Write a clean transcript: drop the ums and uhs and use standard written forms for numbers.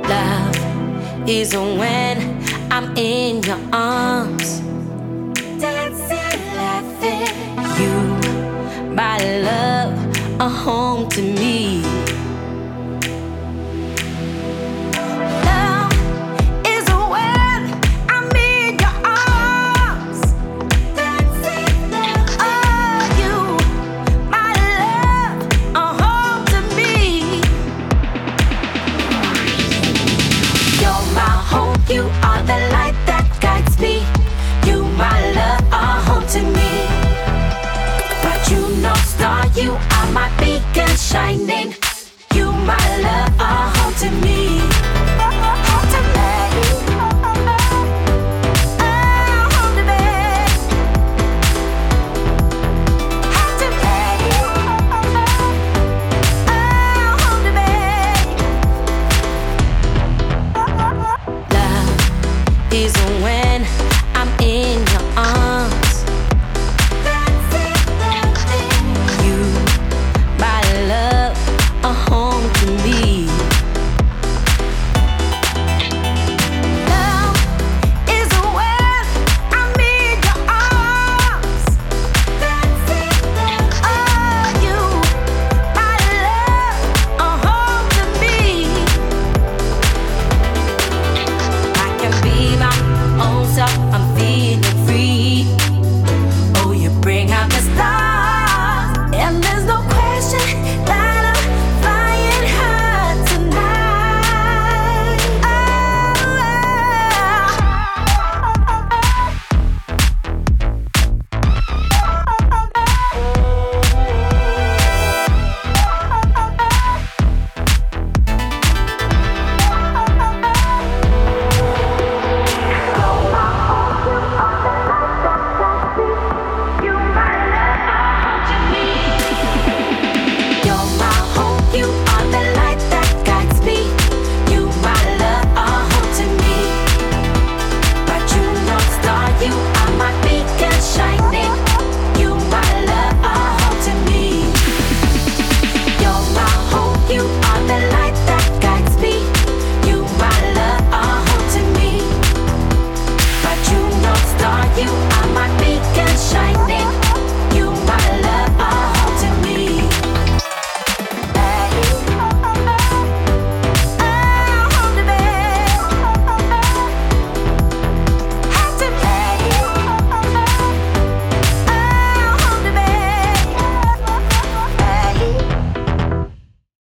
Love is when I'm in your arms, dancing, laughing. You, my love, a home to me. Love is when I'm in your arms, dancing, laughing. Oh, you, my love, a home to me. You're my home, you are the light that guides me. You, my love, are home to me. Bright, you know, star, you are my beacon shining. You, my love.